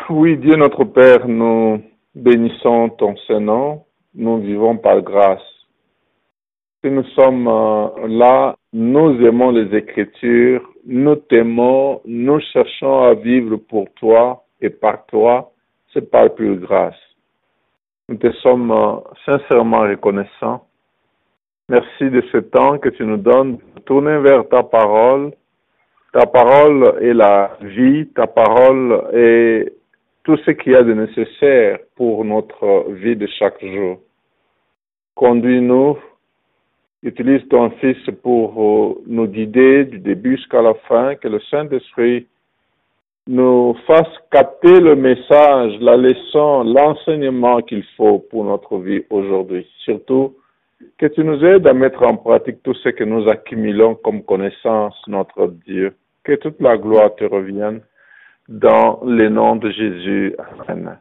Oui, Dieu notre Père, nous bénissons ton Saint-Nom, nous vivons par grâce. Si nous sommes là, nous aimons les Écritures, nous t'aimons, nous cherchons à vivre pour toi et par toi, c'est par pure grâce. Nous te sommes sincèrement reconnaissants. Merci de ce temps que tu nous donnes de tourner vers ta parole. Ta parole est la vie, ta parole est tout ce qu'il y a de nécessaire pour notre vie de chaque jour. Conduis-nous, utilise ton Fils pour nous guider du début jusqu'à la fin, que le Saint-Esprit nous fasse capter le message, la leçon, l'enseignement qu'il faut pour notre vie aujourd'hui. Surtout, que tu nous aides à mettre en pratique tout ce que nous accumulons comme connaissance, notre Dieu. Que toute la gloire te revienne dans le nom de Jésus. Amen.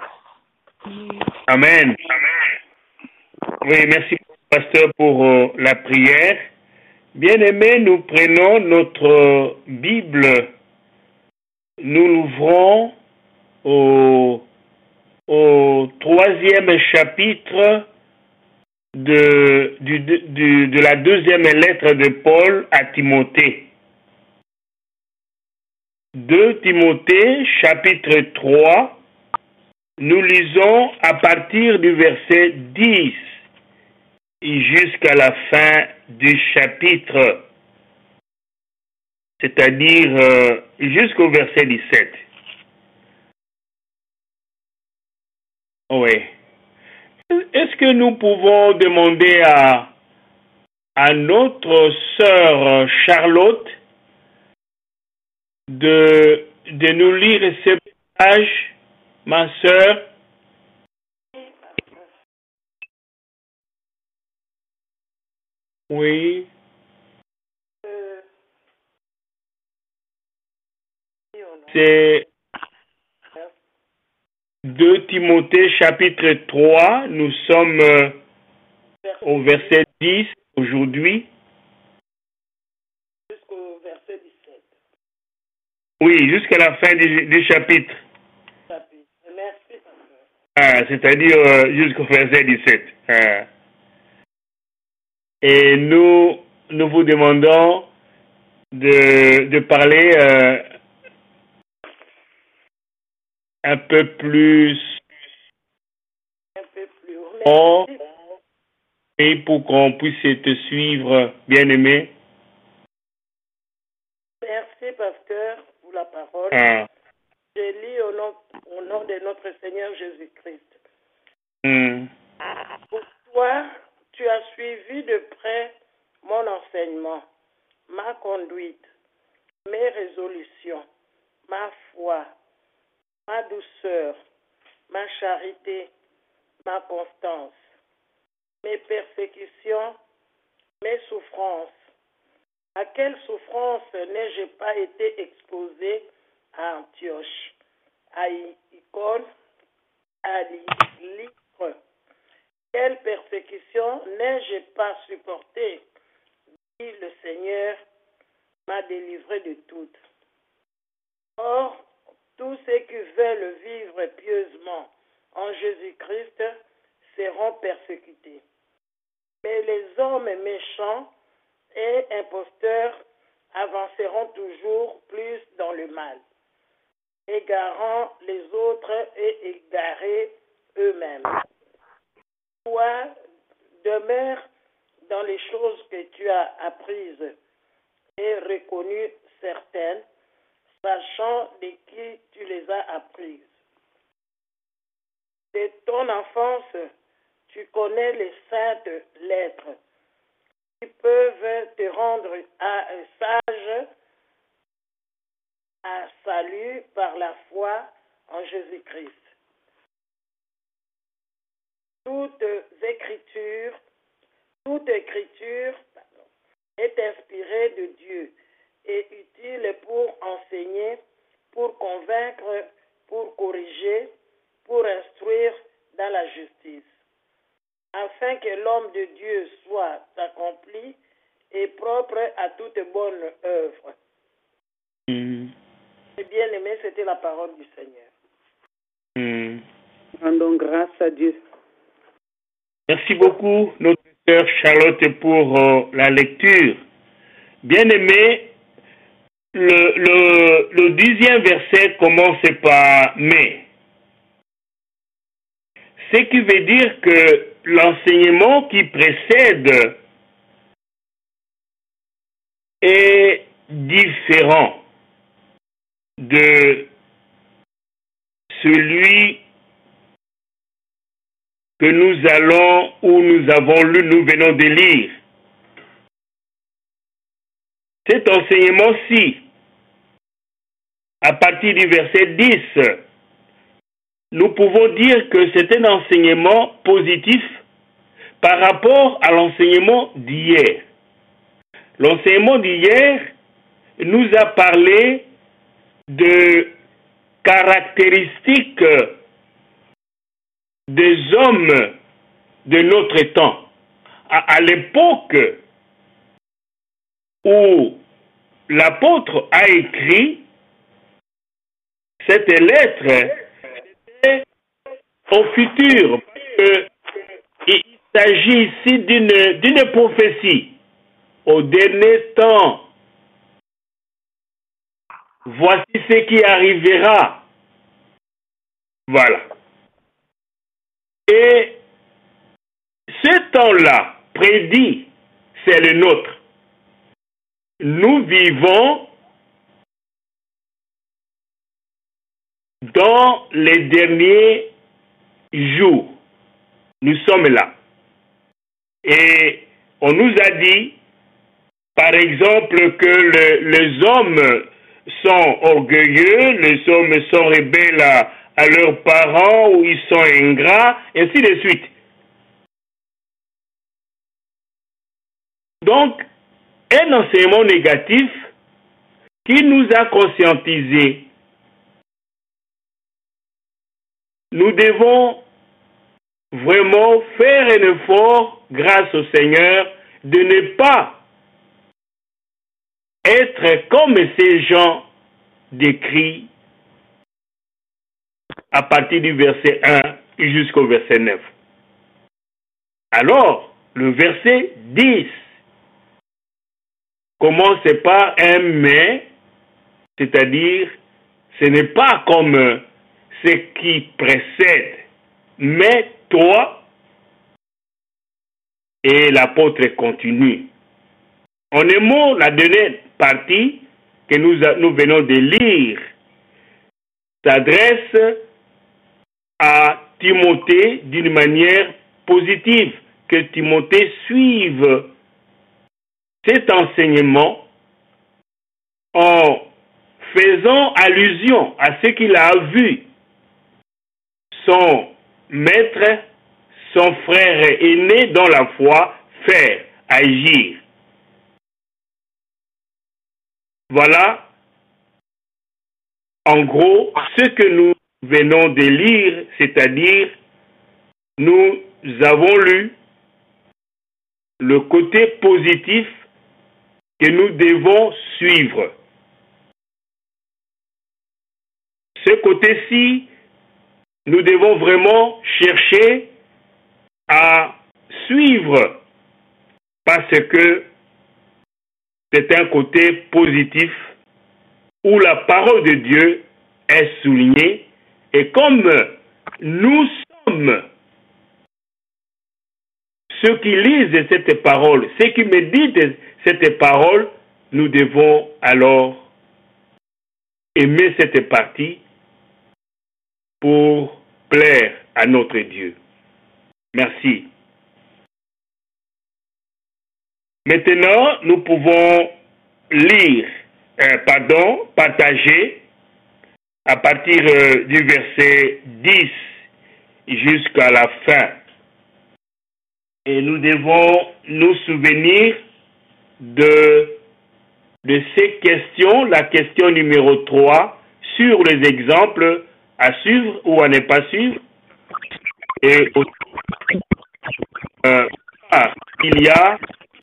Amen. Oui, merci, pasteur, pour la prière. Bien-aimés, nous prenons notre Bible, nous l'ouvrons au 3e chapitre de la 2e lettre de Paul à Timothée. 2 Timothée, chapitre 3, nous lisons à partir du verset 10 jusqu'à la fin du chapitre, c'est-à-dire jusqu'au verset 17. Oui. Est-ce que nous pouvons demander à notre sœur Charlotte de nous lire ces pages, ma sœur? Oui. C'est 2 Timothée chapitre 3, nous sommes au verset 10 aujourd'hui. Jusqu'au verset 17. Oui, jusqu'à la fin du chapitre. Merci, pasteur. C'est-à-dire jusqu'au verset 17. Et nous vous demandons de parler un peu plus fort et pour qu'on puisse te suivre, bien-aimé. Merci, pasteur, pour la parole. Je lis au nom de notre Seigneur Jésus-Christ. Pour toi, tu as suivi de près mon enseignement, ma conduite, mes résolutions, ma foi, ma douceur, ma charité, ma constance, mes persécutions, mes souffrances. À quelle souffrance n'ai-je pas été exposé à Antioche, à Icône, à Lystre? Quelle persécution n'ai-je pas supportée? Dit le Seigneur m'a délivré de toutes. Or, tous ceux qui veulent vivre pieusement en Jésus-Christ seront persécutés. Mais les hommes méchants et imposteurs avanceront toujours plus dans le mal, égarant les autres et égarés eux-mêmes. Toi, demeure dans les choses que tu as apprises et reconnues certaines, sachant de qui tu les as apprises. De ton enfance, tu connais les saintes lettres qui peuvent te rendre sage à salut par la foi en Jésus-Christ. Toute écriture est inspirée de Dieu et utile pour enseigner, pour convaincre, pour corriger, pour instruire dans la justice, afin que l'homme de Dieu soit accompli et propre à toute bonne œuvre. Et bien aimé, c'était la parole du Seigneur. Rendons grâce à Dieu. Merci beaucoup, notre sœur Charlotte, pour la lecture. Bien-aimé, le 10e verset commence par « mais ». Ce qui veut dire que l'enseignement qui précède est différent de celui que nous allons ou nous avons lu, nous venons de lire. Cet enseignement-ci, à partir du verset 10, nous pouvons dire que c'est un enseignement positif par rapport à l'enseignement d'hier. L'enseignement d'hier nous a parlé de caractéristiques des hommes de notre temps. À l'époque où l'apôtre a écrit cette lettre, c'était au futur. Il s'agit ici d'une prophétie. Au dernier temps, voici ce qui arrivera. Voilà. Et ce temps-là, prédit, c'est le nôtre. Nous vivons dans les derniers jours. Nous sommes là. Et on nous a dit, par exemple, que les hommes sont orgueilleux, les hommes sont rebelles à leurs parents, ou ils sont ingrats, et ainsi de suite. Donc, un enseignement négatif qui nous a conscientisés. Nous devons vraiment faire un effort, grâce au Seigneur, de ne pas être comme ces gens décrits à partir du verset 1 jusqu'au verset 9. Alors, le verset 10 commence par un mais, c'est-à-dire ce n'est pas comme ce qui précède, mais toi, et l'apôtre continue. En un mot, la dernière partie que nous venons de lire s'adresse à Timothée d'une manière positive, que Timothée suive cet enseignement en faisant allusion à ce qu'il a vu son maître, son frère aîné dans la foi faire, agir. Voilà, en gros, ce que nous venons de lire, c'est-à-dire, nous avons lu le côté positif que nous devons suivre. Ce côté-ci, nous devons vraiment chercher à suivre parce que c'est un côté positif où la parole de Dieu est soulignée et comme nous sommes ceux qui lisent cette parole, ceux qui méditent cette parole, nous devons alors aimer cette partie pour plaire à notre Dieu. Merci. Maintenant, nous pouvons partager à partir du verset 10 jusqu'à la fin. Et nous devons nous souvenir de ces questions, la question numéro 3, sur les exemples à suivre ou à ne pas suivre. Et il y a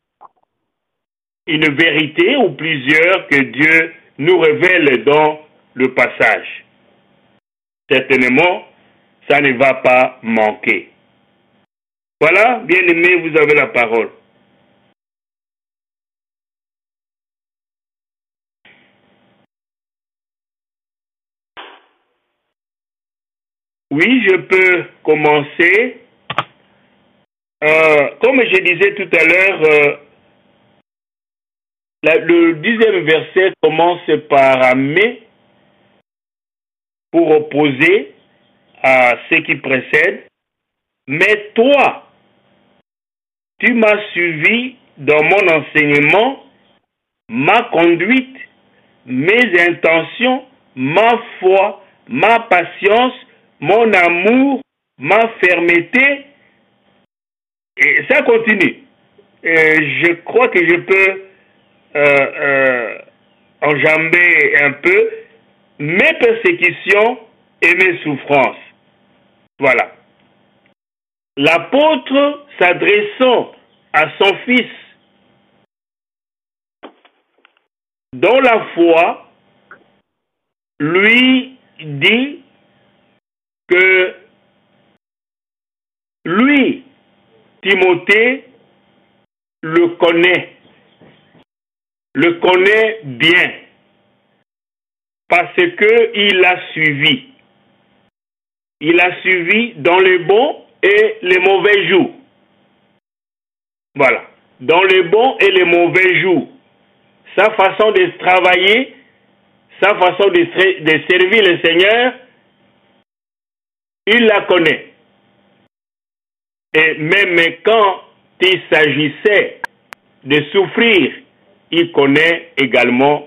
une vérité ou plusieurs que Dieu nous révèle dans le passage. Certainement, ça ne va pas manquer. Voilà, bien-aimés, vous avez la parole. Oui, je peux commencer. Comme je disais tout à l'heure, le 10e verset commence par un mais pour opposer à ce qui précède. Mais toi, tu m'as suivi dans mon enseignement, ma conduite, mes intentions, ma foi, ma patience, mon amour, ma fermeté. Et ça continue. Je crois que je peux enjamber un peu mes persécutions et mes souffrances. Voilà. L'apôtre s'adressant à son fils dans la foi, lui dit que lui, Timothée, le connaît bien, parce qu'il l'a suivi. Il a suivi dans les bons et les mauvais jours. Voilà. Dans les bons et les mauvais jours. Sa façon de travailler, sa façon de servir le Seigneur, il la connaît. Et même quand il s'agissait de souffrir, il connaît également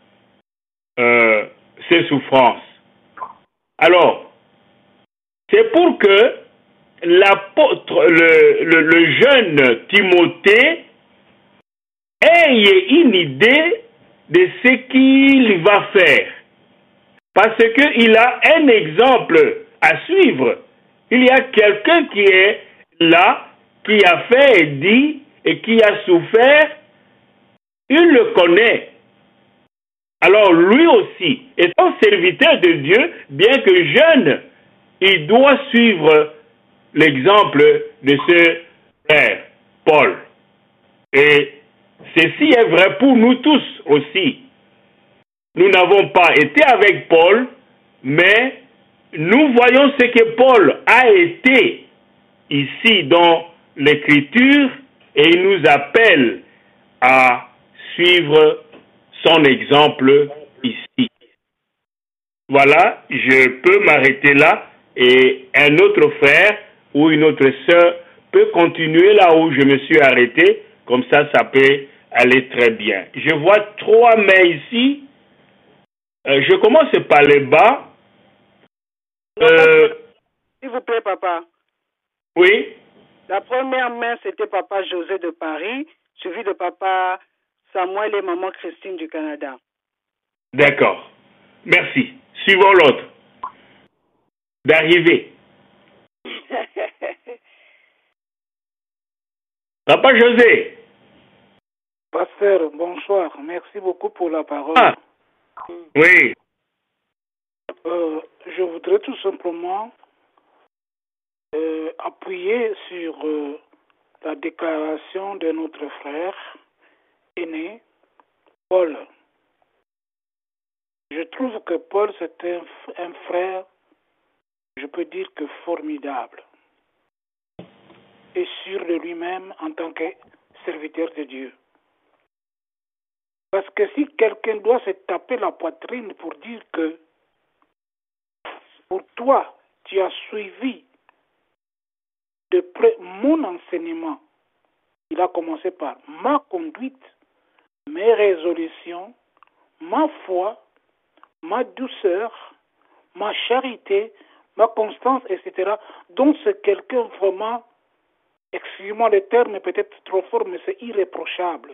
ses souffrances. Alors, c'est pour que l'apôtre, le jeune Timothée ait une idée de ce qu'il va faire. Parce qu'il a un exemple à suivre. Il y a quelqu'un qui est là, qui a fait et dit, et qui a souffert. Il le connaît. Alors lui aussi, étant serviteur de Dieu, bien que jeune, il doit suivre l'exemple de ce frère, Paul. Et ceci est vrai pour nous tous aussi. Nous n'avons pas été avec Paul, mais nous voyons ce que Paul a été ici dans l'Écriture et il nous appelle à suivre son exemple ici. Voilà, je peux m'arrêter là et un autre frère ou une autre sœur peut continuer là où je me suis arrêté. Comme ça, ça peut aller très bien. Je vois 3 mains ici. Je commence par le bas. S'il vous plaît, papa. Oui. La première main, c'était papa José de Paris, suivi de papa Samuel et maman Christine du Canada. D'accord. Merci. Suivons l'autre. D'arriver. Papa José. Pasteur, bonsoir. Merci beaucoup pour la parole. Ah. Oui. Je voudrais tout simplement appuyer sur la déclaration de notre frère aîné, Paul. Je trouve que Paul, c'est un frère, je peux dire que formidable, et sûr de lui-même en tant que serviteur de Dieu. Parce que si quelqu'un doit se taper la poitrine pour dire que pour toi, tu as suivi de près mon enseignement, il a commencé par ma conduite, mes résolutions, ma foi, ma douceur, ma charité, ma constance, etc. Donc c'est quelqu'un vraiment, excusez-moi le terme est peut-être trop fort, mais c'est irréprochable.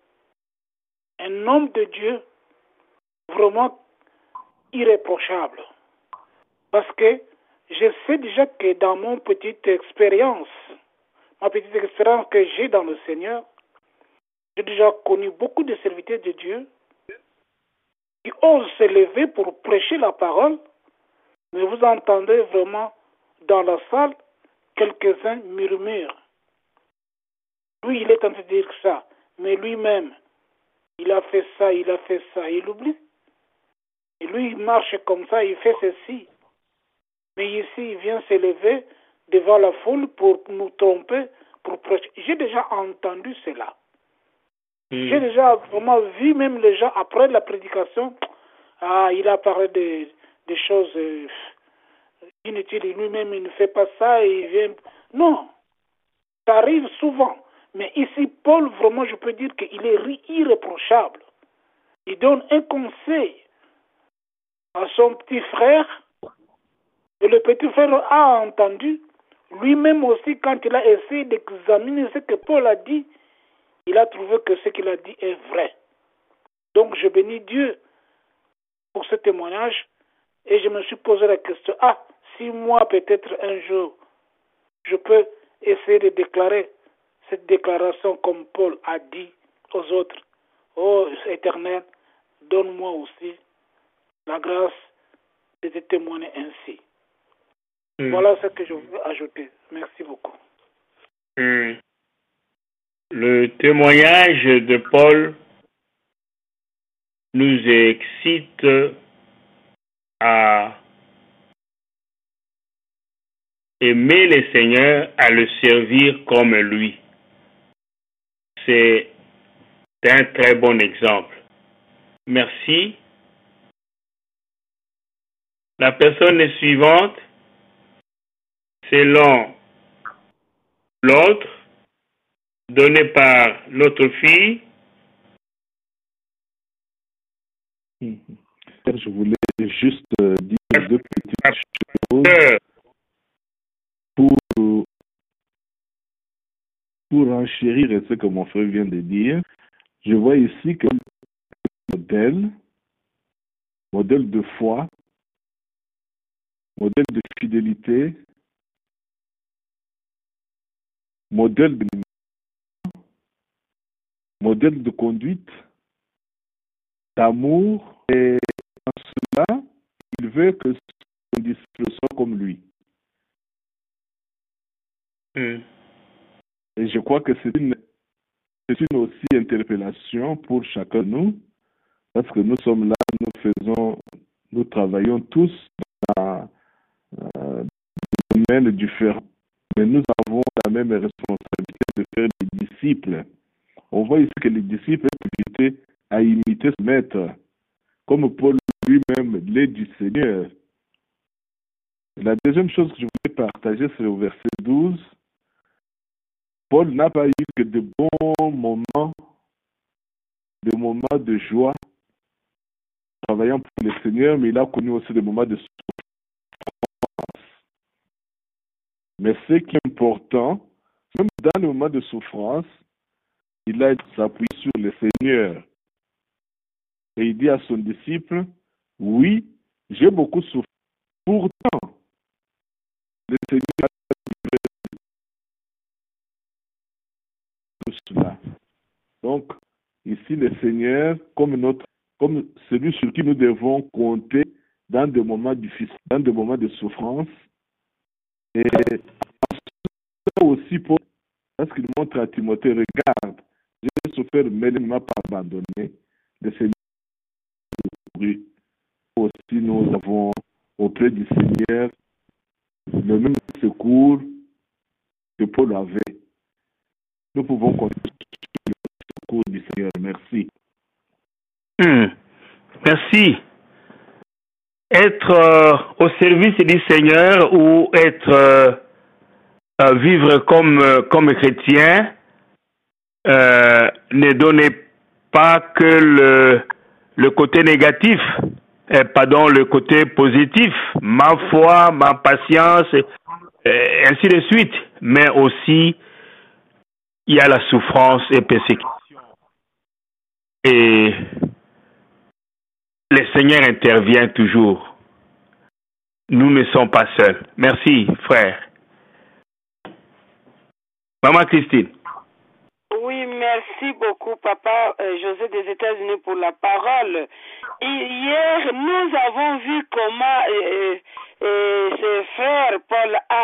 Un homme de Dieu vraiment irréprochable. Parce que je sais déjà que dans ma petite expérience que j'ai dans le Seigneur, j'ai déjà connu beaucoup de serviteurs de Dieu qui osent se lever pour prêcher la parole, mais vous entendez vraiment dans la salle, quelques-uns murmurent. Lui, il est en train de dire ça, mais lui-même, il a fait ça, il oublie. Et lui, il marche comme ça, il fait ceci. Mais ici, il vient s'élever devant la foule pour nous tromper, pour prêcher. J'ai déjà entendu cela. J'ai déjà vraiment vu même les gens, après la prédication, il a parlé des choses inutiles. Lui-même, il ne fait pas ça et il vient... Non, ça arrive souvent. Mais ici, Paul, vraiment, je peux dire qu'il est irréprochable. Il donne un conseil à son petit frère. Et le petit frère a entendu. Lui-même aussi, quand il a essayé d'examiner ce que Paul a dit, il a trouvé que ce qu'il a dit est vrai. Donc, je bénis Dieu pour ce témoignage. Et je me suis posé la question, si moi, peut-être un jour, je peux essayer de déclarer cette déclaration comme Paul a dit aux autres, ô Éternel, donne-moi aussi la grâce de te témoigner ainsi. Voilà ce que je veux ajouter. Merci beaucoup. Le témoignage de Paul nous excite à aimer le Seigneur, à le servir comme lui. C'est un très bon exemple. Merci. La personne suivante, selon l'autre, donné par notre fille. Je voulais juste dire deux petites choses pour enchérir ce que mon frère vient de dire. Je vois ici que modèle de foi, modèle de fidélité, modèle de conduite, d'amour, et en cela, il veut que son disciple soit comme lui. Et je crois que c'est une aussi interpellation pour chacun de nous, parce que nous sommes là, nous travaillons tous dans des domaines différents, mais nous avons la même responsabilité de faire des disciples. On voit ici que les disciples sont invités à imiter ce maître, comme Paul lui-même l'est du Seigneur. La deuxième chose que je voulais partager, c'est au verset 12. Paul n'a pas eu que de bons moments, de joie, travaillant pour le Seigneur, mais il a connu aussi des moments de souffrance. Mais ce qui est important, même dans les moments de souffrance, il a s'appuyer sur le Seigneur. Et il dit à son disciple, oui, j'ai beaucoup souffert. Pourtant, le Seigneur a livré tout cela. Donc, ici, le Seigneur, comme celui sur qui nous devons compter dans des moments difficiles, dans des moments de souffrance. Et aussi, parce qu'il montre à Timothée, regarde, j'ai souffert, mais il ne m'a pas abandonné. Le Seigneur aussi, nous avons auprès du Seigneur le même secours que Paul avait. Nous pouvons compter sur le secours du Seigneur. Merci. Merci. Être au service du Seigneur ou être vivre comme chrétien ne donnez pas que le côté négatif, le côté positif, ma foi, ma patience, ainsi de suite. Mais aussi, il y a la souffrance et persécution. Et le Seigneur intervient toujours. Nous ne sommes pas seuls. Merci, frère. Maman Christine. Oui, merci beaucoup, Papa José des États-Unis, pour la parole. Hier, nous avons vu comment ce frère Paul a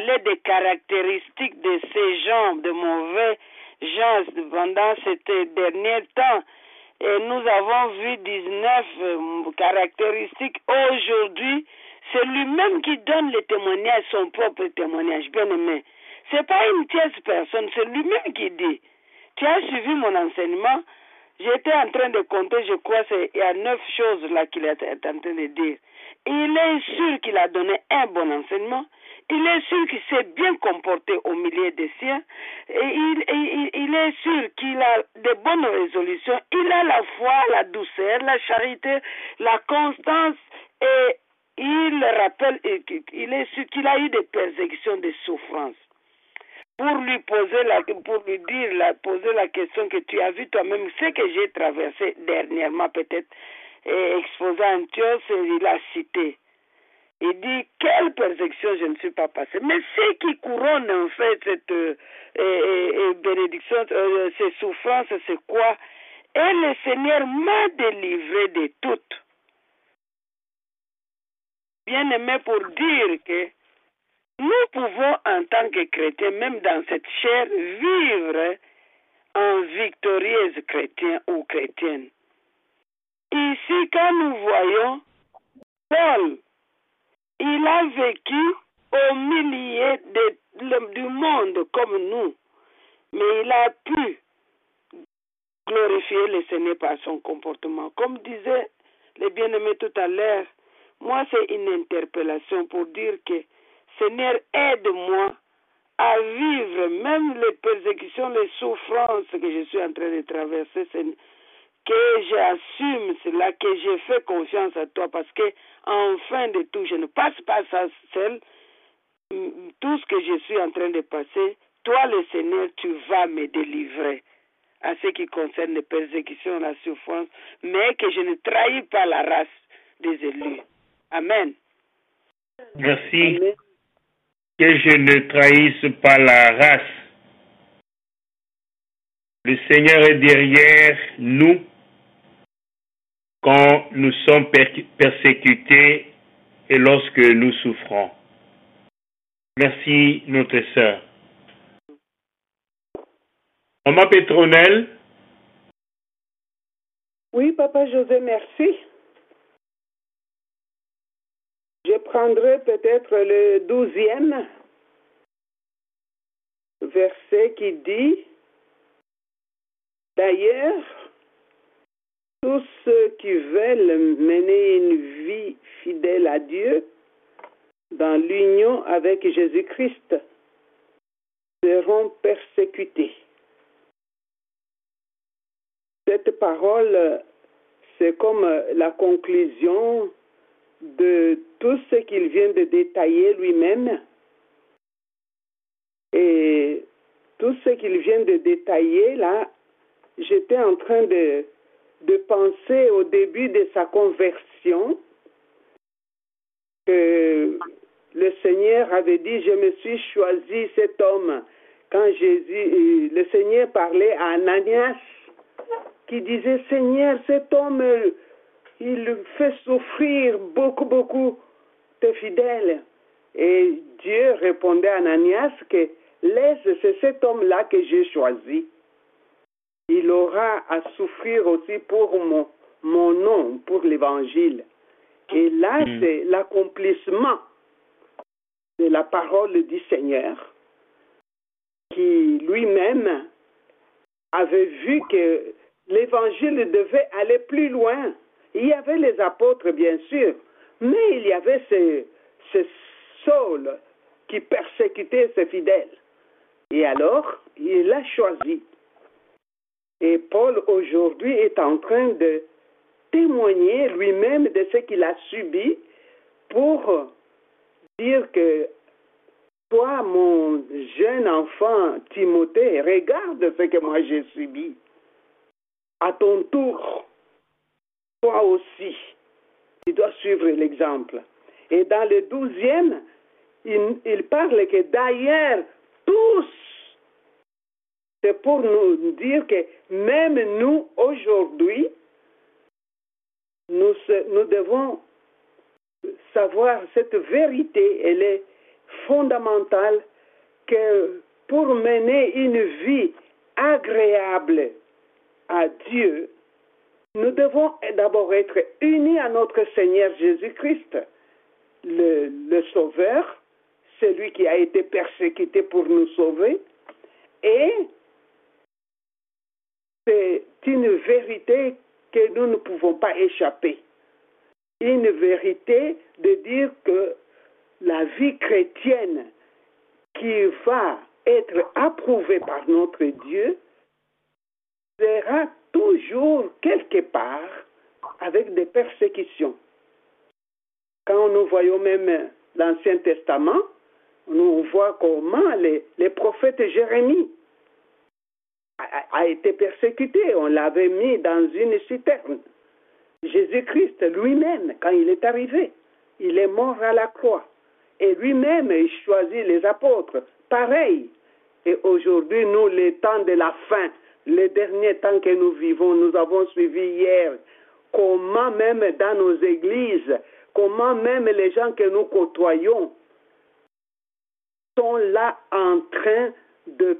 parler des caractéristiques de ces gens, de mauvais gens, pendant ces derniers temps. Et nous avons vu 19 caractéristiques. Aujourd'hui, c'est lui-même qui donne le témoignage, son propre témoignage, bien aimé. C'est pas une tierce personne, c'est lui-même qui dit. Tu as suivi mon enseignement. J'étais en train de compter, je crois, il y a 9 choses là qu'il est en train de dire. Il est sûr qu'il a donné un bon enseignement. Il est sûr qu'il s'est bien comporté au milieu des siens. Et il est sûr qu'il a de bonnes résolutions. Il a la foi, la douceur, la charité, la constance. Et il rappelle, il est sûr qu'il a eu des persécutions, des souffrances. Pour lui poser poser la question que tu as vu toi-même, ce que j'ai traversé dernièrement peut-être, exposé à Antioche, il a cité. Il dit, quelle persécution je ne suis pas passé. Mais ce qui couronne en fait cette bénédiction, ces souffrances, c'est quoi? Et le Seigneur m'a délivré de toutes. Bien aimé, pour dire que nous pouvons, en tant que chrétiens, même dans cette chair, vivre en victorieuse chrétien ou chrétienne. Ici, quand nous voyons Paul, il a vécu au milieu du monde comme nous, mais il a pu glorifier le Seigneur par son comportement. Comme disait le bien-aimé tout à l'heure, moi c'est une interpellation pour dire que Seigneur, aide-moi à vivre même les persécutions, les souffrances que je suis en train de traverser, que j'assume cela, que je fais confiance à toi, parce que en fin de tout, je ne passe pas ça seul. Tout ce que je suis en train de passer, toi le Seigneur, tu vas me délivrer à ce qui concerne les persécutions, la souffrance, mais que je ne trahis pas la race des élus. Amen. Merci. Amen. Que je ne trahisse pas la race. Le Seigneur est derrière nous quand nous sommes persécutés et lorsque nous souffrons. Merci, notre sœur. Maman Pétronelle. Oui, Papa José, merci. Je prendrai peut-être le 12e verset qui dit, d'ailleurs, tous ceux qui veulent mener une vie fidèle à Dieu dans l'union avec Jésus-Christ seront persécutés. Cette parole, c'est comme la conclusion de tout ce qu'il vient de détailler lui-même. Et tout ce qu'il vient de détailler, là, j'étais en train de penser au début de sa conversion que le Seigneur avait dit, je me suis choisi cet homme. Quand le Seigneur parlait à Ananias, qui disait, Seigneur, cet homme, il fait souffrir beaucoup de fidèles. Et Dieu répondait à Ananias que c'est cet homme-là que j'ai choisi. Il aura à souffrir aussi pour mon nom, pour l'évangile. Et là, c'est l'accomplissement de la parole du Seigneur, qui lui-même avait vu que l'évangile devait aller plus loin. Il y avait les apôtres, bien sûr, mais il y avait ce Saul qui persécutait ses fidèles. Et alors, il a choisi. Et Paul, aujourd'hui, est en train de témoigner lui-même de ce qu'il a subi pour dire que toi, mon jeune enfant Timothée, regarde ce que moi j'ai subi. À ton tour, toi aussi, tu dois suivre l'exemple. Et dans le 12e, il parle que d'ailleurs, tous, c'est pour nous dire que même nous, aujourd'hui, nous devons savoir cette vérité, elle est fondamental que pour mener une vie agréable à Dieu, nous devons d'abord être unis à notre Seigneur Jésus-Christ, le Sauveur, celui qui a été persécuté pour nous sauver, et c'est une vérité que nous ne pouvons pas échapper. Une vérité de dire que la vie chrétienne qui va être approuvée par notre Dieu sera toujours quelque part avec des persécutions. Quand nous voyons même l'Ancien Testament, nous voit comment les prophètes Jérémie a été persécuté. On l'avait mis dans une citerne. Jésus-Christ lui-même, quand il est arrivé, il est mort à la croix. Et lui-même, il choisit les apôtres. Pareil. Et aujourd'hui, nous, les temps de la fin, les derniers temps que nous vivons, nous avons suivi hier comment même dans nos églises, comment même les gens que nous côtoyons sont là en train de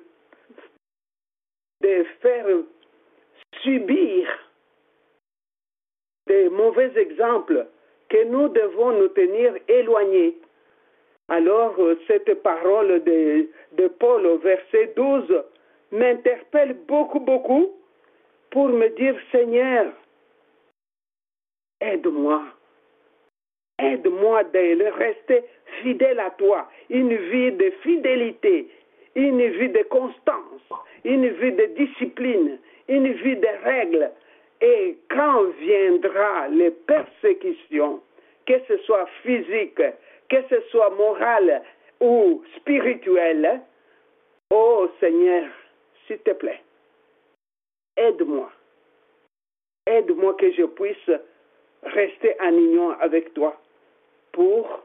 faire subir des mauvais exemples que nous devons nous tenir éloignés. Alors, cette parole de Paul au verset 12 m'interpelle beaucoup pour me dire, Seigneur, aide-moi. Aide-moi de rester fidèle à toi. Une vie de fidélité, une vie de constance, une vie de discipline, une vie de règles. Et quand viendra les persécutions, que ce soit physique, que ce soit morale ou spirituelle, oh Seigneur, s'il te plaît, aide-moi. Aide-moi que je puisse rester en union avec toi pour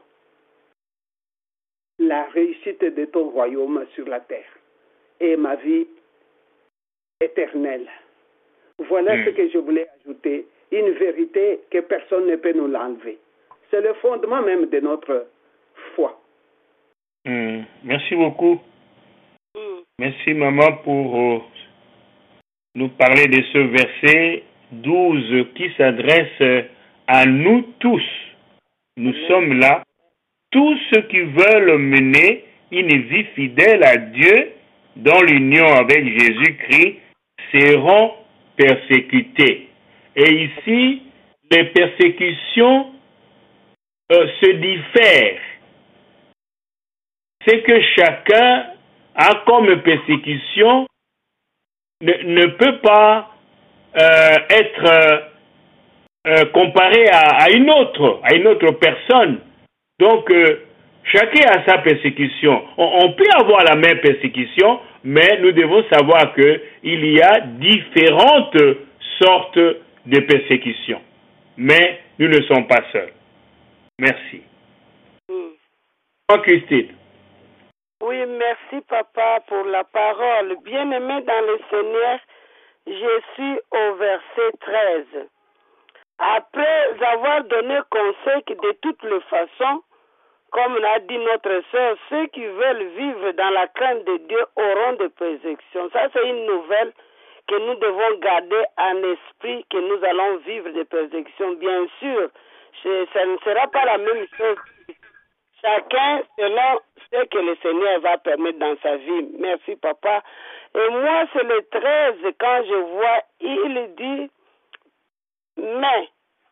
la réussite de ton royaume sur la terre et ma vie éternelle. Voilà ce que je voulais ajouter, une vérité que personne ne peut nous l'enlever. C'est le fondement même de notre foi. Merci beaucoup. Merci maman pour nous parler de ce verset 12 qui s'adresse à nous tous. Nous sommes là, tous ceux qui veulent mener une vie fidèle à Dieu dans l'union avec Jésus-Christ seront persécutés. Et ici, les persécutions se diffèrent. C'est que chacun a comme persécution ne peut pas être comparé à une autre personne. Donc, chacun a sa persécution. On peut avoir la même persécution, mais nous devons savoir qu'il y a différentes sortes de persécutions. Mais nous ne sommes pas seuls. Merci. Christine. Oui, merci papa pour la parole. Bien-aimé dans le Seigneur, je suis au verset 13. Après avoir donné conseil que de toutes les façons, comme l'a dit notre sœur, ceux qui veulent vivre dans la crainte de Dieu auront des persécutions. Ça, c'est une nouvelle que nous devons garder en esprit, que nous allons vivre des persécutions. Bien sûr, ça ne sera pas la même chose. Chacun selon ce que le Seigneur va permettre dans sa vie. Merci, papa. Et moi, c'est le 13, quand je vois, il dit, mais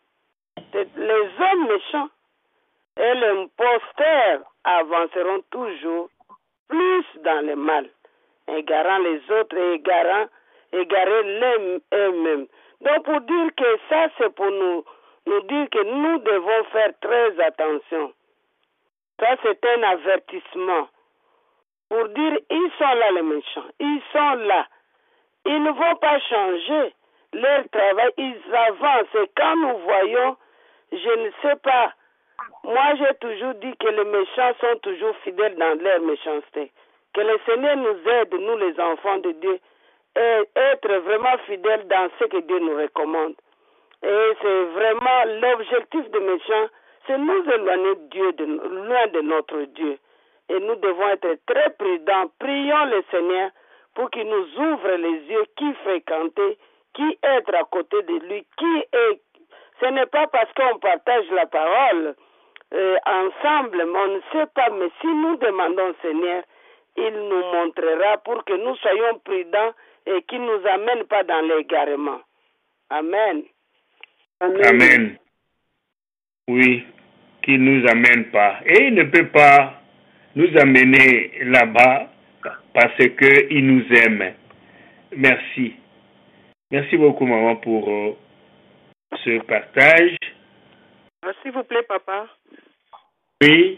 les hommes méchants et les imposteurs avanceront toujours plus dans le mal, égarant les autres et égarer eux-mêmes. Donc, pour dire que ça, c'est pour nous dire que nous devons faire très attention. Ça, c'est un avertissement pour dire, ils sont là les méchants, ils sont là. Ils ne vont pas changer leur travail, ils avancent. Et quand nous voyons, je ne sais pas, moi j'ai toujours dit que les méchants sont toujours fidèles dans leur méchanceté. Que le Seigneur nous aide, nous les enfants de Dieu, et être vraiment fidèles dans ce que Dieu nous recommande. Et c'est vraiment l'objectif des méchants, c'est nous éloigner de Dieu, loin de notre Dieu. et nous devons être très prudents. Prions le Seigneur pour qu'il nous ouvre les yeux, qui fréquenter, qui être à côté de lui, qui est. Ce n'est pas parce qu'on partage la parole ensemble, mais on ne sait pas, mais si nous demandons au Seigneur, il nous montrera pour que nous soyons prudents et qu'il ne nous amène pas dans l'égarement. Amen. Amen. Amen. Oui, qu'il ne nous amène pas. Et il ne peut pas nous amener là-bas parce qu'il nous aime. Merci. Merci beaucoup, maman, pour ce partage. S'il vous plaît, papa. Oui.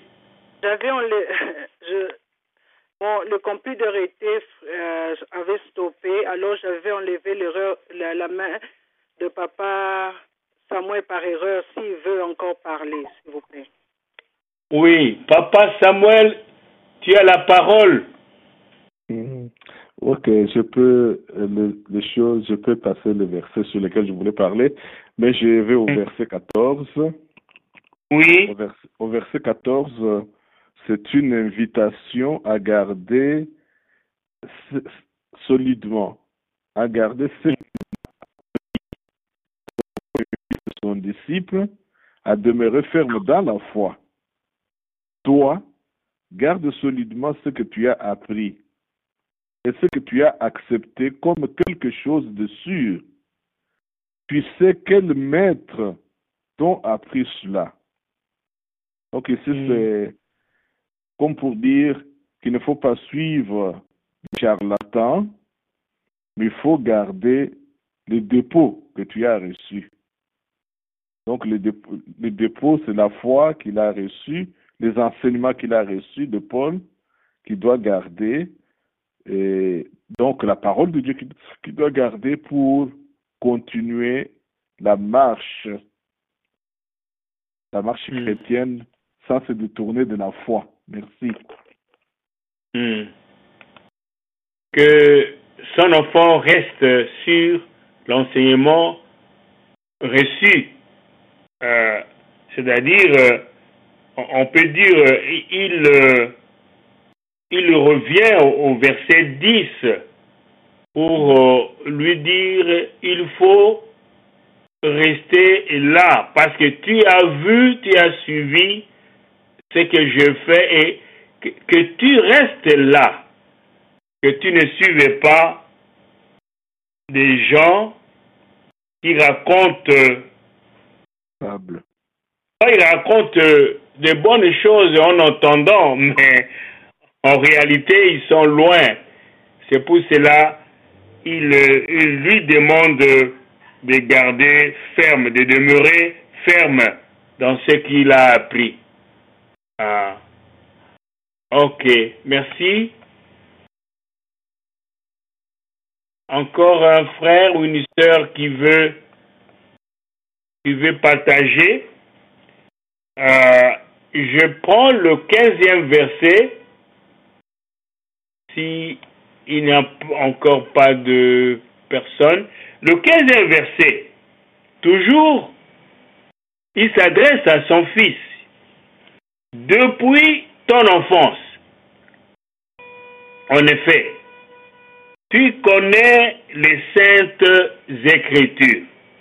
Le computer avait stoppé, alors j'avais enlevé la main de papa Samuel par erreur, s'il veut encore parler, s'il vous plaît. Oui, papa Samuel, tu as la parole. Ok, je peux passer le verset sur lequel je voulais parler, mais je vais au verset 14. Oui. Au verset 14, c'est une invitation à garder solidement, à garder son disciple, à demeurer ferme dans la foi. Toi, garde solidement ce que tu as appris et ce que tu as accepté comme quelque chose de sûr. Tu sais quels maîtres t'ont appris cela. Donc ici, c'est comme pour dire qu'il ne faut pas suivre les charlatans, mais il faut garder les dépôts que tu as reçus. Donc le dépôt, c'est la foi qu'il a reçue, les enseignements qu'il a reçus de Paul, qu'il doit garder, et donc la parole de Dieu qu'il doit garder pour continuer la marche chrétienne sans se détourner de la foi. Merci. Que son enfant reste sur l'enseignement reçu. C'est-à-dire, on peut dire, il revient au verset 10 pour lui dire, il faut rester là parce que tu as vu, tu as suivi ce que je fais et que tu restes là, que tu ne suives pas des gens qui racontent ils racontent de bonnes choses en entendant, mais en réalité, ils sont loin. C'est pour cela il lui demande de garder ferme, de demeurer ferme dans ce qu'il a appris. Ok, merci. Encore un frère ou une sœur qui veut partager. Je prends le 15e verset. Si il n'y a encore pas de personne. Le 15e verset, toujours, il s'adresse à son fils. Depuis ton enfance, en effet, tu connais les saintes écritures.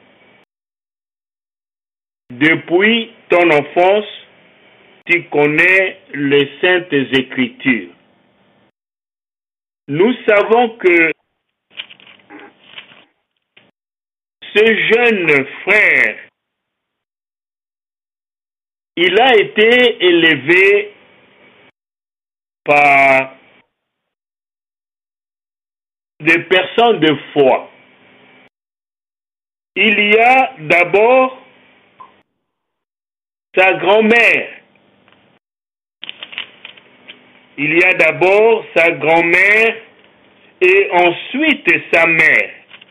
Depuis ton enfance, tu connais les saintes écritures. Nous savons que ce jeune frère, il a été élevé par des personnes de foi. Il y a d'abord sa grand-mère. Il y a d'abord sa grand-mère et ensuite sa mère.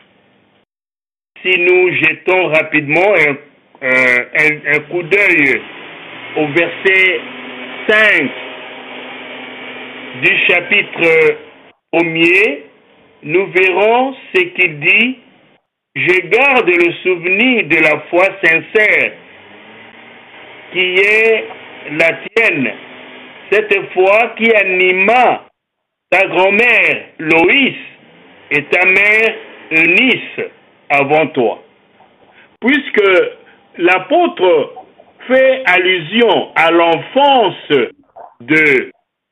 Si nous jetons rapidement un coup d'œil au verset 5 du chapitre 1er, nous verrons ce qu'il dit. Je garde le souvenir de la foi sincère qui est la tienne. cette foi qui anima ta grand-mère Loïs et ta mère Eunice avant toi. Puisque l'apôtre fait allusion à l'enfance de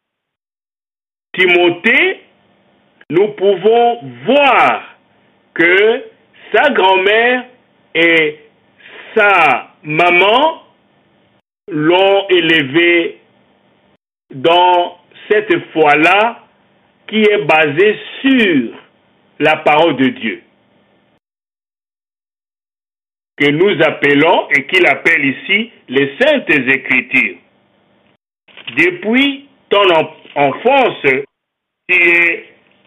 Timothée, nous pouvons voir que sa grand-mère et sa maman l'ont élevé dans cette foi-là qui est basée sur la parole de Dieu, que nous appelons et qu'il appelle ici les Saintes Écritures. Depuis ton enfance, tu es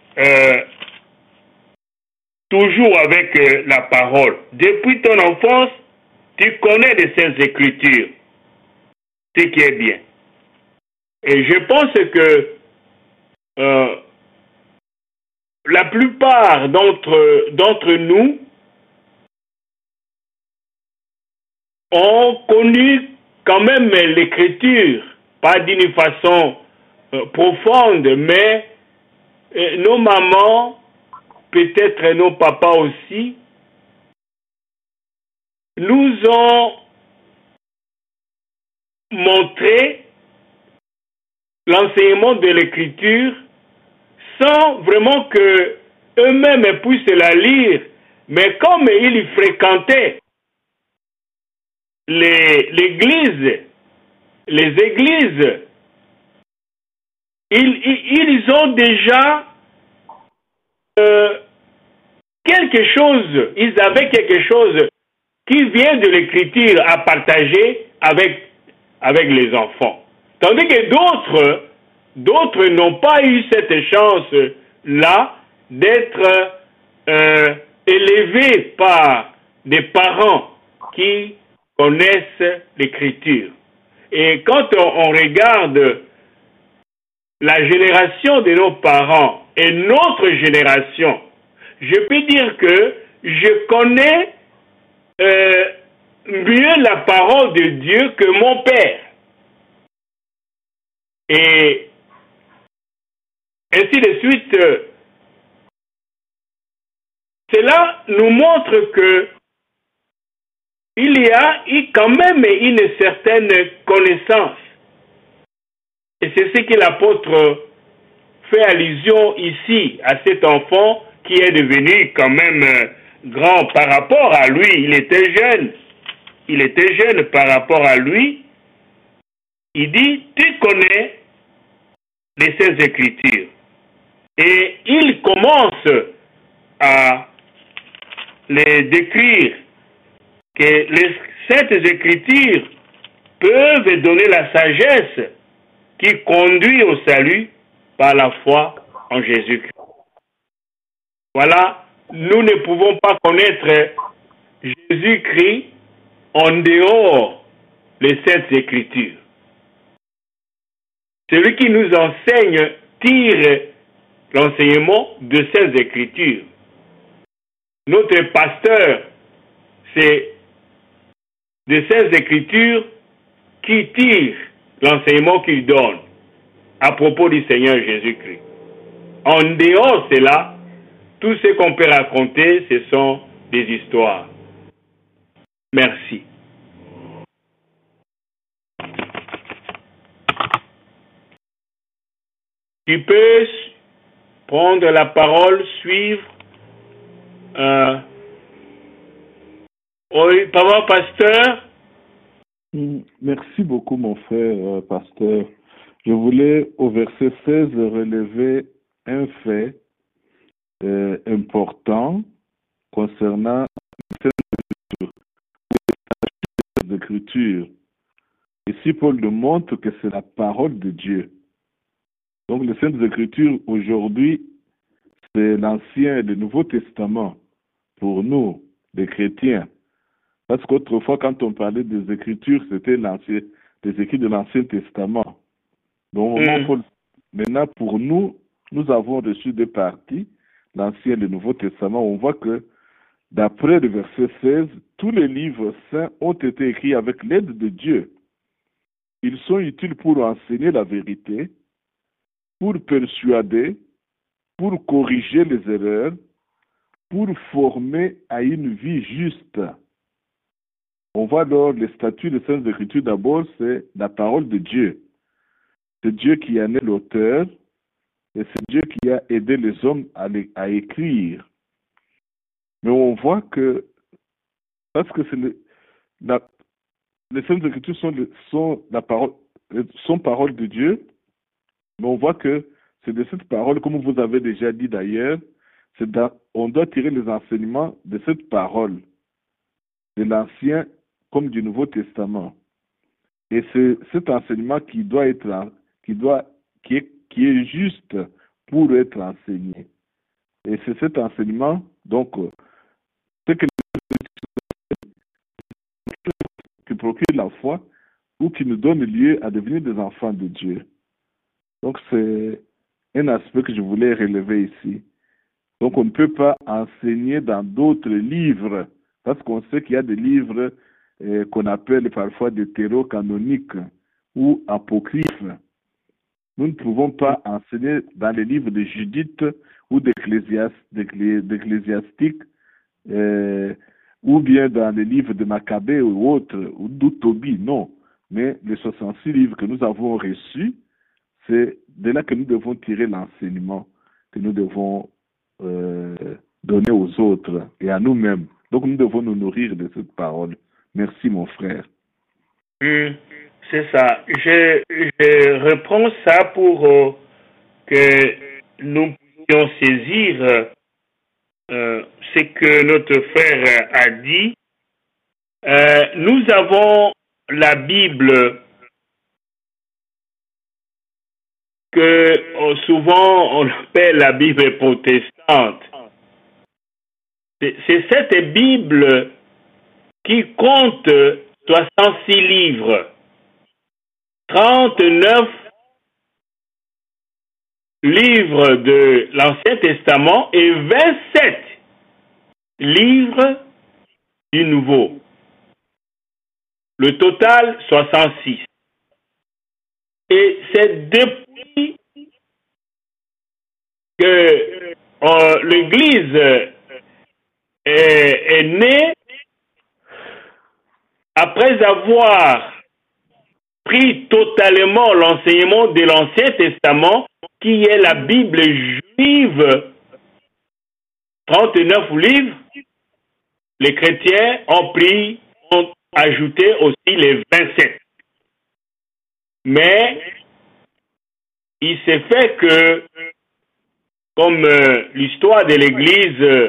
toujours avec la parole. Depuis ton enfance, tu connais les Saintes Écritures, ce qui est bien. Et je pense que la plupart d'entre nous ont connu quand même l'Écriture, pas d'une façon profonde, mais nos mamans, peut-être nos papas aussi, nous ont montré l'enseignement de l'Écriture sans vraiment que eux-mêmes puissent la lire, mais comme ils fréquentaient les églises, ils ont déjà quelque chose, ils avaient quelque chose qui vient de l'Écriture à partager avec les enfants. Tandis que d'autres n'ont pas eu cette chance-là d'être élevés par des parents qui connaissent l'Écriture. Et quand on regarde la génération de nos parents et notre génération, je peux dire que je connais mieux la parole de Dieu que mon père. Et ainsi de suite, cela nous montre que il y a quand même une certaine connaissance. Et c'est ce que l'apôtre fait allusion ici à cet enfant qui est devenu quand même grand par rapport à lui. Il était jeune par rapport à lui. Il dit, tu connais les Saintes Écritures. Et il commence à les décrire, que les Saintes Écritures peuvent donner la sagesse qui conduit au salut par la foi en Jésus-Christ. Voilà, nous ne pouvons pas connaître Jésus-Christ en dehors des Saintes Écritures. Celui qui nous enseigne tire l'enseignement de ces Écritures. Notre pasteur, c'est de ces Écritures qui tire l'enseignement qu'il donne à propos du Seigneur Jésus-Christ. En dehors de cela, tout ce qu'on peut raconter, ce sont des histoires. Merci. Tu peux prendre la parole, suivre. Oui, papa, pasteur. Merci beaucoup, mon frère, pasteur. Je voulais, au verset 16, relever un fait important concernant les Écritures. Ici, Paul nous montre que c'est la parole de Dieu. Donc, les Saintes Écritures, aujourd'hui, c'est l'Ancien et le Nouveau Testament pour nous, les chrétiens. Parce qu'autrefois, quand on parlait des Écritures, c'était les écrits de l'Ancien Testament. Donc, maintenant, pour nous, nous avons reçu deux parties, l'Ancien et le Nouveau Testament. On voit que, d'après le verset 16, tous les livres saints ont été écrits avec l'aide de Dieu. ils sont utiles pour enseigner la vérité, pour persuader, pour corriger les erreurs, pour former à une vie juste. On voit alors les statuts des Saintes Écritures. D'abord, c'est la parole de Dieu. C'est Dieu qui en est l'auteur et c'est Dieu qui a aidé les hommes à écrire. Mais on voit que, parce que c'est les Saintes Écritures sont parole de Dieu, mais on voit que c'est de cette parole, comme vous avez déjà dit d'ailleurs, on doit tirer les enseignements de cette parole, de l'Ancien comme du Nouveau Testament. Et c'est cet enseignement qui est juste pour être enseigné. Et c'est cet enseignement, donc, ce qui procure la foi ou qui nous donne lieu à devenir des enfants de Dieu. Donc, c'est un aspect que je voulais relever ici. Donc, on ne peut pas enseigner dans d'autres livres, parce qu'on sait qu'il y a des livres qu'on appelle parfois deutéro-canoniques ou apocryphes. Nous ne pouvons pas enseigner dans les livres de Judith ou d'Ecclésiastique ou bien dans les livres de Maccabée ou autres, ou d'Tobie, non. Mais les 66 livres que nous avons reçus, c'est de là que nous devons tirer l'enseignement que nous devons donner aux autres et à nous-mêmes. Donc nous devons nous nourrir de cette parole. Merci mon frère. C'est ça. Je reprends ça pour que nous puissions saisir ce que notre frère a dit. Nous avons la Bible que souvent on appelle la Bible protestante. C'est cette Bible qui compte 66 livres, 39 livres de l'Ancien Testament et 27 livres du Nouveau. Le total, 66. Et c'est depuis que l'Église est née, après avoir pris totalement l'enseignement de l'Ancien Testament, qui est la Bible juive, 39 livres, les chrétiens ont ajouté aussi les 27. Mais il s'est fait que, comme l'histoire de l'Église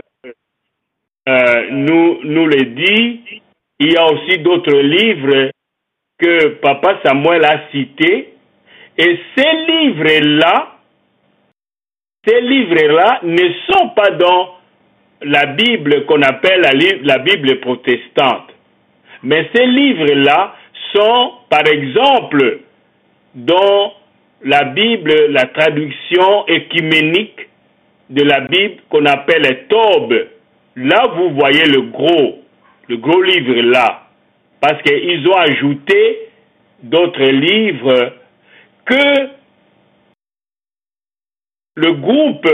nous le dit, il y a aussi d'autres livres que Papa Samuel a cités. Et ces livres-là ne sont pas dans la Bible qu'on appelle la Bible protestante. Mais ces livres-là sont, par exemple, dans la Bible, la traduction écuménique de la Bible qu'on appelle Tob. Là, vous voyez le gros livre là. Parce qu'ils ont ajouté d'autres livres que le groupe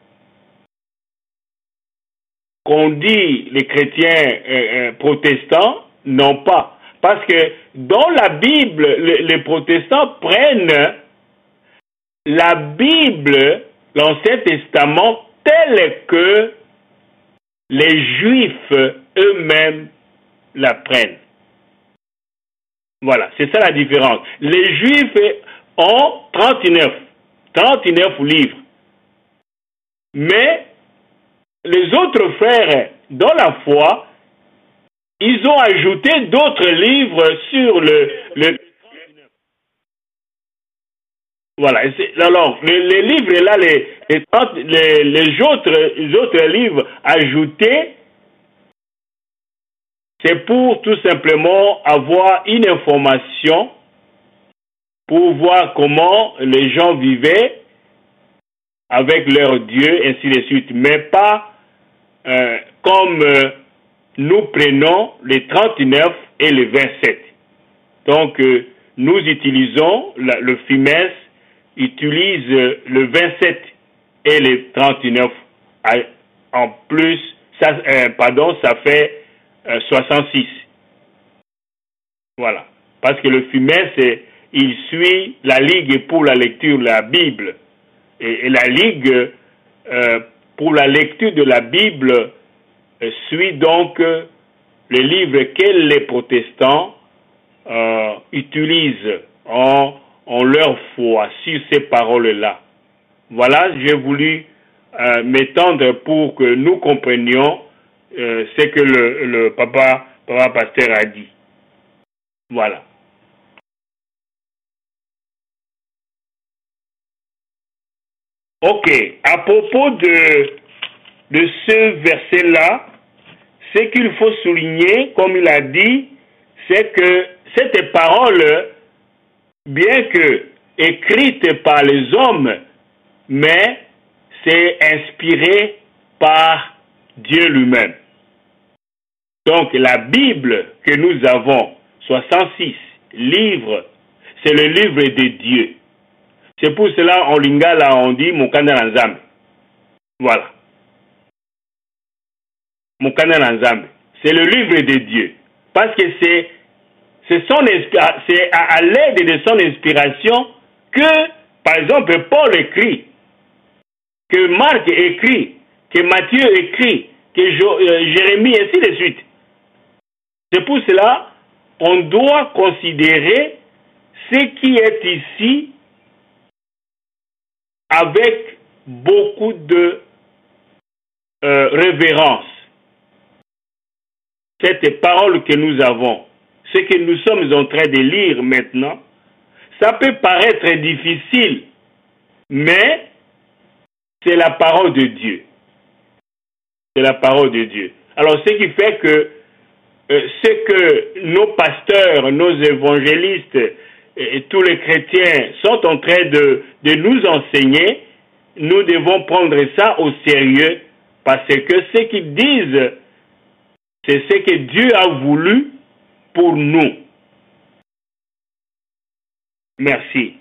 qu'on dit les chrétiens protestants n'ont pas. Parce que dans la Bible, les protestants prennent la Bible, l'Ancien Testament, tel que les Juifs eux-mêmes la prennent. Voilà, c'est ça la différence. Les Juifs ont 39 livres. Mais les autres frères, dans la foi, ils ont ajouté d'autres livres sur le voilà. Alors, les livres là, les autres livres ajoutés, c'est pour tout simplement avoir une information pour voir comment les gens vivaient avec leur Dieu, ainsi de suite. Mais pas comme nous prenons les 39 et les 27. Donc, nous utilisons, le FIMES utilise le 27 et le 39 en plus, ça fait 66. Voilà. Parce que le FIMES, il suit la Ligue pour la lecture de la Bible. Et la Ligue pour la lecture de la Bible suit donc les livres que les protestants utilisent en leur foi sur ces paroles-là. Voilà, j'ai voulu m'étendre pour que nous comprenions ce que le papa pasteur a dit. Voilà. Ok, à propos de ce verset-là, ce qu'il faut souligner, comme il a dit, c'est que cette parole, bien que écrite par les hommes, mais c'est inspiré par Dieu lui-même. Donc la Bible que nous avons, 66 livres, c'est le livre de Dieu. C'est pour cela en lingala on dit Mukanda Nzambe. Voilà. Mukanda Nzambe. C'est le livre de Dieu. Parce que c'est à l'aide de son inspiration que, par exemple, Paul écrit, que Marc écrit, que Matthieu écrit, que Jérémie, ainsi de suite. C'est pour cela on doit considérer ce qui est ici avec beaucoup de révérence. Cette parole que nous avons, ce que nous sommes en train de lire maintenant, ça peut paraître difficile, mais c'est la parole de Dieu. C'est la parole de Dieu. Alors, ce qui fait que ce que nos pasteurs, nos évangélistes et tous les chrétiens sont en train de nous enseigner, nous devons prendre ça au sérieux parce que ce qu'ils disent, c'est ce que Dieu a voulu pour nous. Merci.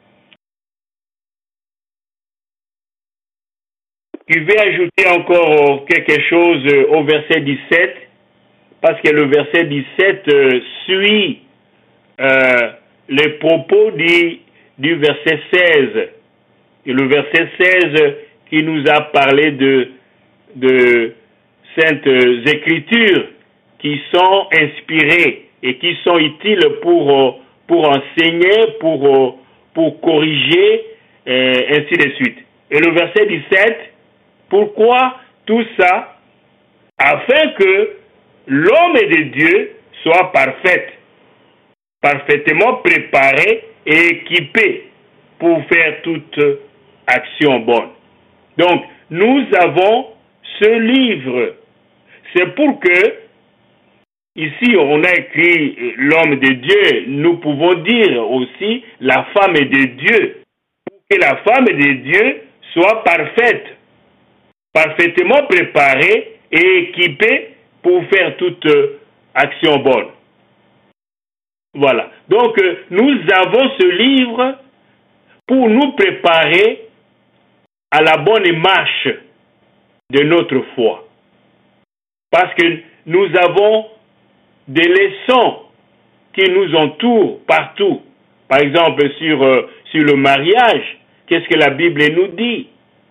Je vais ajouter encore quelque chose au verset 17, parce que le verset 17 suit les propos du verset 16. Et le verset 16 qui nous a parlé de saintes écritures qui sont inspirées et qui sont utiles pour enseigner, pour corriger, ainsi de suite. Et le verset 17, pourquoi tout ça? Afin que l'homme de Dieu soit parfaitement préparé et équipé pour faire toute action bonne. Donc, nous avons ce livre. C'est pour que, ici on a écrit l'homme de Dieu, nous pouvons dire aussi la femme de Dieu, pour que la femme de Dieu soit parfaite, parfaitement préparée et équipée pour faire toute action bonne. Voilà. Donc, nous avons ce livre pour nous préparer à la bonne marche de notre foi. Parce que nous avons des leçons qui nous entourent partout. Par exemple, sur le mariage, qu'est-ce que la Bible nous dit?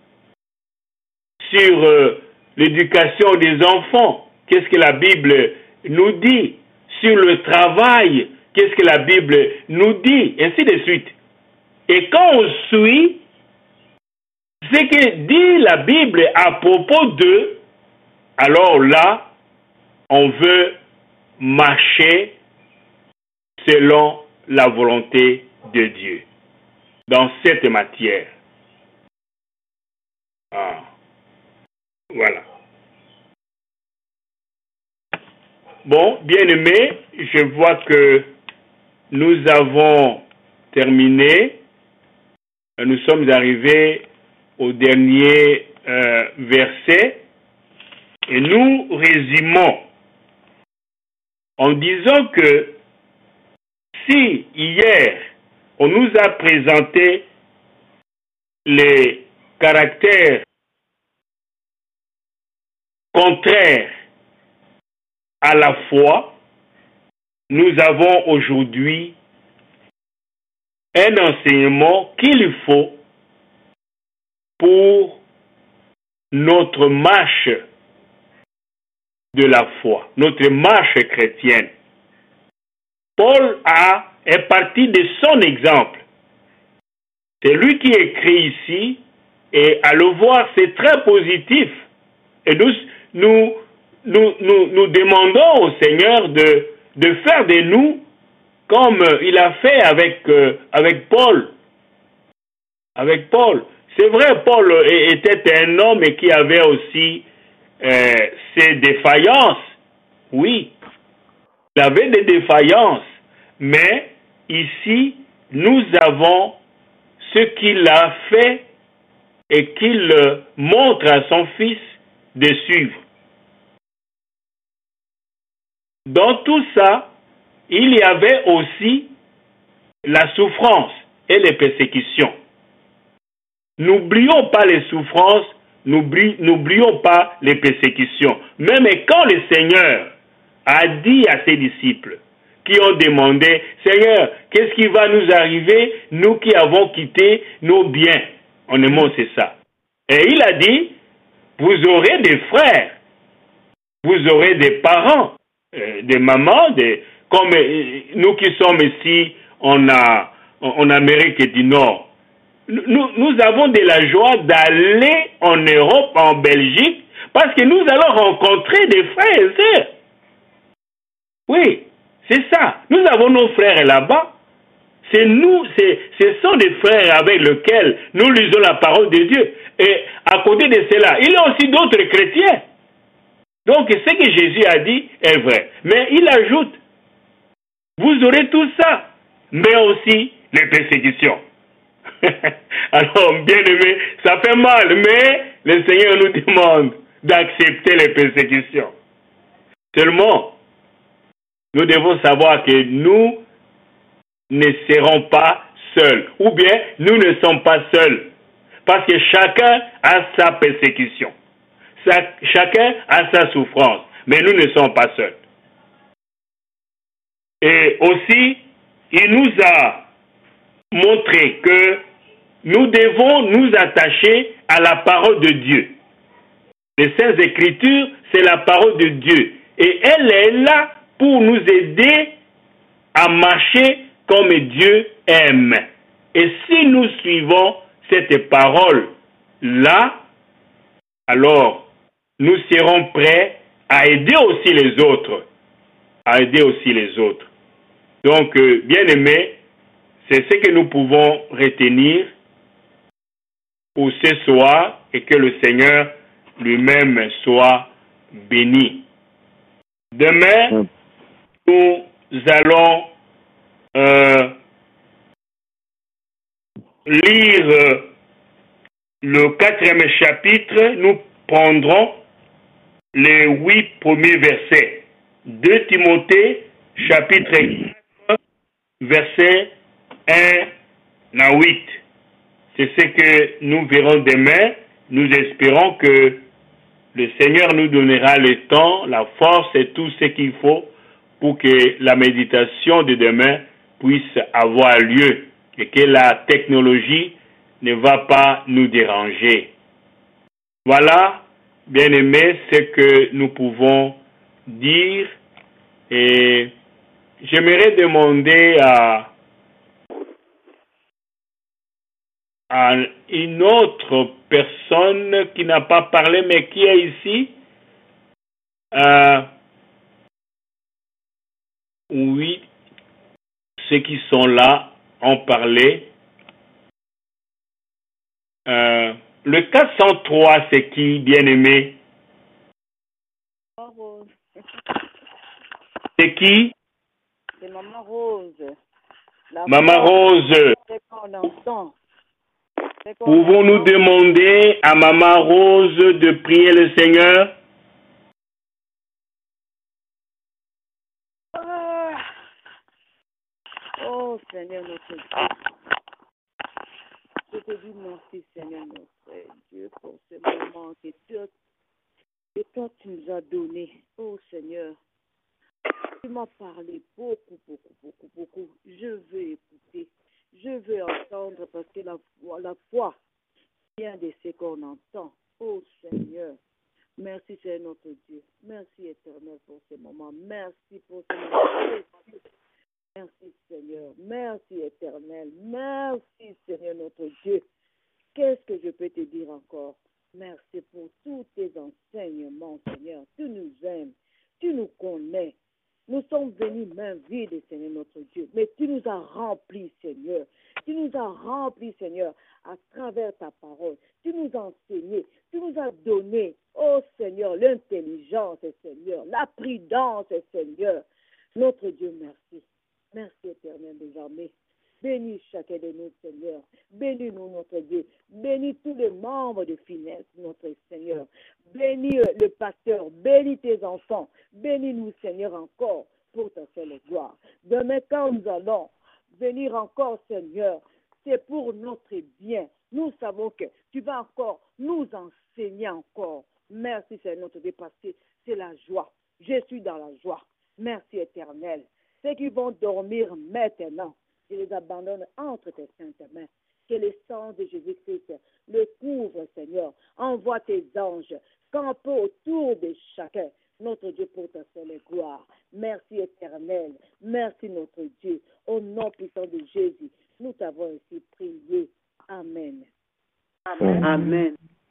Sur l'éducation des enfants, qu'est-ce que la Bible nous dit? Sur le travail, qu'est-ce que la Bible nous dit? Ainsi de suite. Et quand on suit ce que dit la Bible à propos d'eux, alors là, on veut marcher selon la volonté de Dieu dans cette matière. Voilà. Bon, bien-aimés, je vois que nous avons terminé. Nous sommes arrivés au dernier verset et nous résumons en disant que si hier, on nous a présenté les caractères contraires à la foi, nous avons aujourd'hui un enseignement qu'il faut pour notre marche de la foi, notre marche chrétienne. Paul est parti de son exemple. C'est lui qui écrit ici, et à le voir, c'est très positif. Et nous demandons au Seigneur de faire de nous comme il a fait avec Paul. Avec Paul. C'est vrai, Paul était un homme qui avait aussi ses défaillances. Oui, il avait des défaillances. Mais ici, nous avons ce qu'il a fait et qu'il montre à son fils de suivre. Dans tout ça, il y avait aussi la souffrance et les persécutions. N'oublions pas les souffrances, n'oublions pas les persécutions. Même quand le Seigneur a dit à ses disciples qui ont demandé, Seigneur, qu'est-ce qui va nous arriver, nous qui avons quitté nos biens? En aimant, c'est ça. Et il a dit, vous aurez des frères, vous aurez des parents, des mamans, comme nous qui sommes ici en Amérique du Nord. Nous avons de la joie d'aller en Europe, en Belgique, parce que nous allons rencontrer des frères et sœurs. Oui, c'est ça. Nous avons nos frères là-bas. Ce sont des frères avec lesquels nous lisons la parole de Dieu. Et à côté de cela, il y a aussi d'autres chrétiens. Donc, ce que Jésus a dit est vrai. Mais il ajoute, vous aurez tout ça, mais aussi les persécutions. Alors, bien aimé, ça fait mal, mais le Seigneur nous demande d'accepter les persécutions. Seulement, nous devons savoir que nous ne serons pas seuls, ou bien nous ne sommes pas seuls, parce que chacun a sa persécution, chacun a sa souffrance, mais nous ne sommes pas seuls. Et aussi, il nous a montré que nous devons nous attacher à la parole de Dieu. Les Saintes Écritures, c'est la parole de Dieu. Et elle est là pour nous aider à marcher comme Dieu aime. Et si nous suivons cette parole-là, alors nous serons prêts à aider aussi les autres. À aider aussi les autres. Donc, bien aimés, c'est ce que nous pouvons retenir pour ce soir, et que le Seigneur lui-même soit béni. Demain, nous allons lire le 4e chapitre. Nous prendrons les 8 premiers versets. 2 Timothée, chapitre 4, verset 1 à 8. C'est ce que nous verrons demain. Nous espérons que le Seigneur nous donnera le temps, la force et tout ce qu'il faut pour que la méditation de demain puisse avoir lieu et que la technologie ne va pas nous déranger. Voilà, bien-aimés, ce que nous pouvons dire, et j'aimerais demander à une autre personne qui n'a pas parlé mais qui est ici. Oui, ceux qui sont là ont parlé. Le 403, c'est qui, bien-aimé? Rose. C'est qui? C'est Maman Rose. Maman Rose. Pouvons-nous demander à Maman Rose de prier le Seigneur? Seigneur notre Dieu. Je te dis merci, Seigneur notre Dieu, pour ce moment que toi tu nous as donné. Oh Seigneur, tu m'as parlé beaucoup. Je veux écouter. Je veux entendre parce que la foi vient de ce qu'on entend. Oh Seigneur, merci Seigneur notre Dieu. Merci Éternel pour ce moment. Merci pour ce moment. Merci Seigneur. Merci Éternel. Merci Seigneur notre Dieu. Qu'est-ce que je peux te dire encore? Merci pour tous tes enseignements, Seigneur. Tu nous aimes. Tu nous connais. Nous sommes venus main vide, Seigneur notre Dieu. Mais tu nous as remplis, Seigneur. Tu nous as remplis, Seigneur, à travers ta parole. Tu nous as enseigné. Tu nous as donné, oh Seigneur, l'intelligence, Seigneur, la prudence, Seigneur. Notre Dieu, merci. Merci éternel des armées. Bénis chacun de nous, Seigneur. Bénis-nous, notre Dieu. Bénis tous les membres de finesse, notre Seigneur. Bénis le pasteur. Bénis tes enfants. Bénis-nous, Seigneur, encore pour ta seule gloire. Demain, quand nous allons venir encore, Seigneur, c'est pour notre bien. Nous savons que tu vas encore nous enseigner encore. Merci, Seigneur, notre Dieu, parce que c'est la joie. Je suis dans la joie. Merci, éternel. Ceux qui vont dormir maintenant, je les abandonne entre tes saintes mains. Que le sang de Jésus-Christ le couvre, Seigneur. Envoie tes anges, campe autour de chacun. Notre Dieu, pour ta seule gloire. Merci éternel. Merci notre Dieu. Au nom puissant de Jésus, nous t'avons ainsi prié. Amen. Amen. Amen.